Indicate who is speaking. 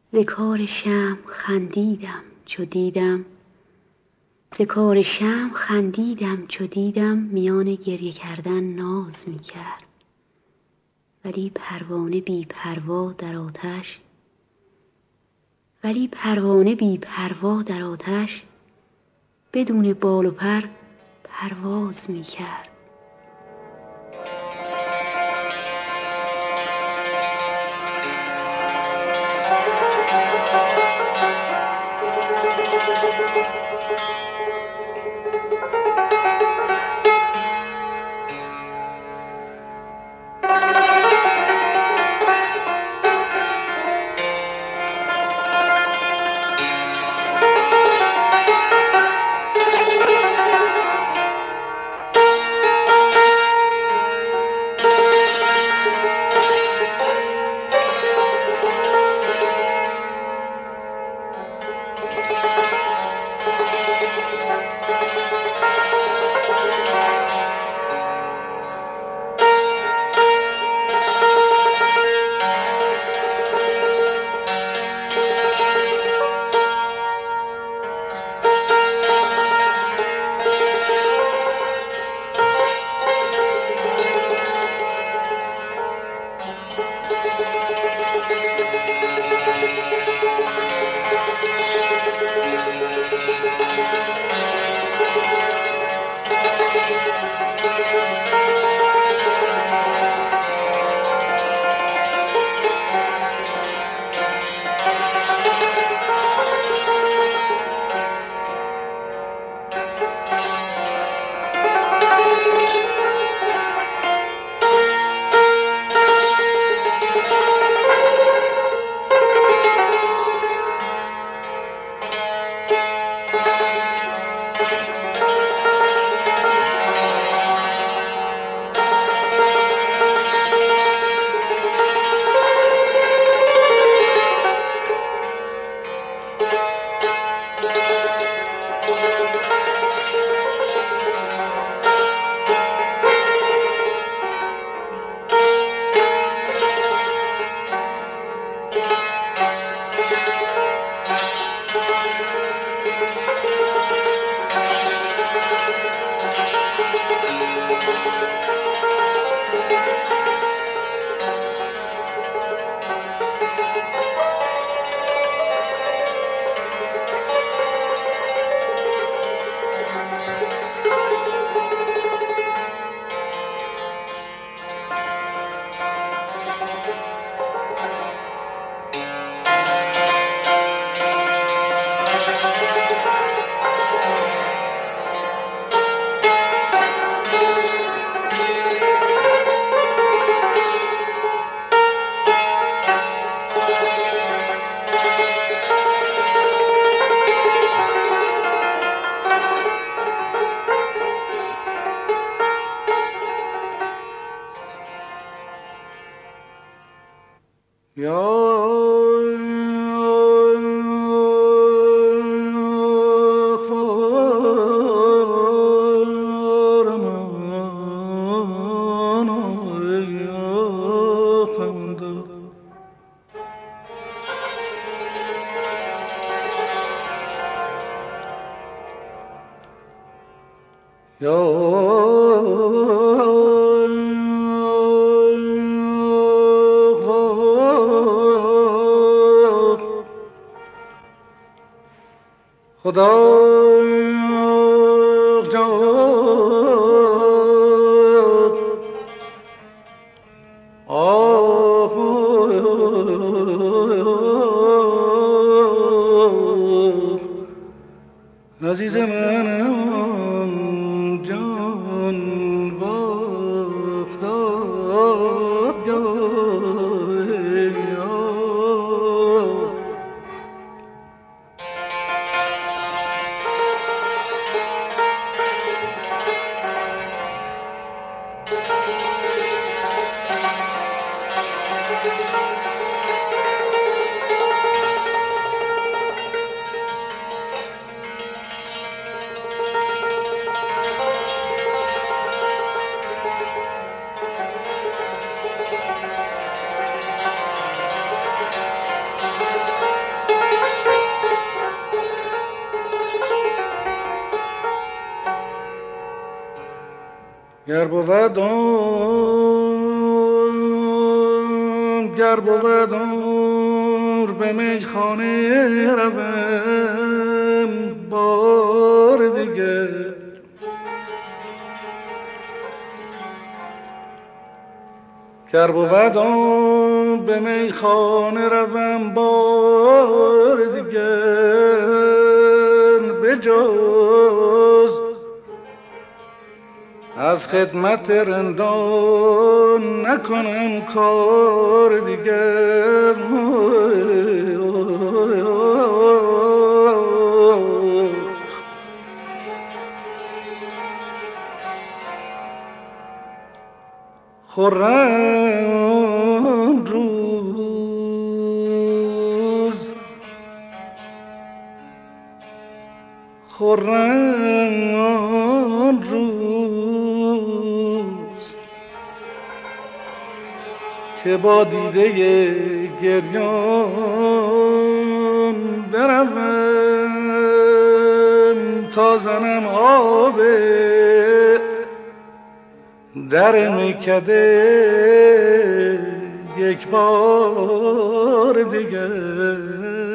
Speaker 1: ز کار شمع خندیدم چو دیدم، ز کار شمع خندیدم چو دیدم میان گریه کردن ناز می کرد. ولی پروانه بی پروا در آتش، ولی پروانه بی پروا در آتش بدون بال و پر پرواز می کرد.
Speaker 2: عزیز منم جان وقت گر بود عمر به میخانه روم بار دیگر، گر بود عمر به میخانه روم بار دیگر، به جز از خدمت رندان نکنم کار دیگر. خرم روز، خرم روز که با دیده گریان بروم تا زنم آب در میکده یک بار دیگر.